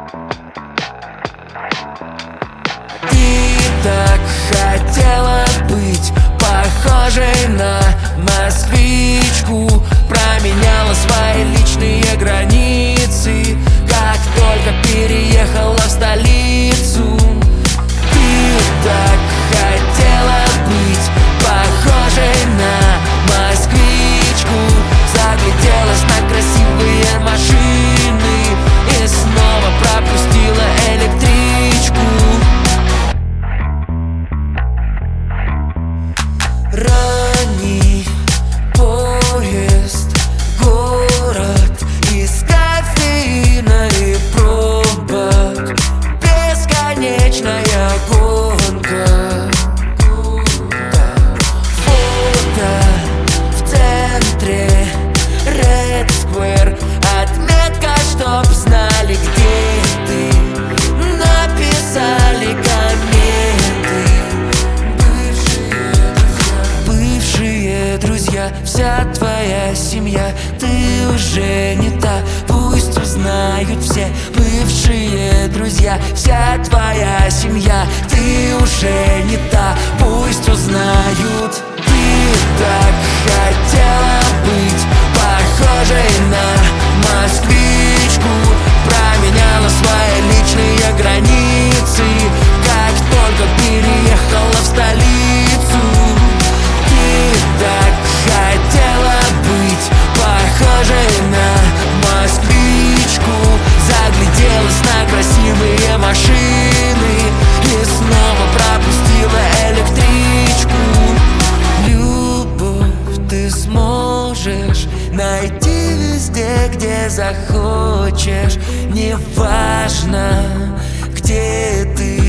Ты так хотела быть похожей на москвичку, променяла свои личные границы, как только переехала в столицу. Ты так хотела быть похожей на москвичку, загляделась на красивые машины и снова пропустила электричку. Ранний поезд, город из кофеина и пробок, бесконечная гонка. Фото в центре Red Square, отметка, чтоб знали, где ты. Написали комменты бывшие друзья, вся твоя семья. Ты уже не та, пусть узнают все. Бывшие друзья, вся твоя семья. Ты уже не та, пусть узнают. Ты так хотела быть похожей на москвичку, променяла свои личные границы, как только переехала в столицу. Ты так хотела быть похожей на москвичку, загляделась на красивые машины и снова пропустила электричку. Любовь ты сможешь найти везде, где захочешь, неважно, где ты.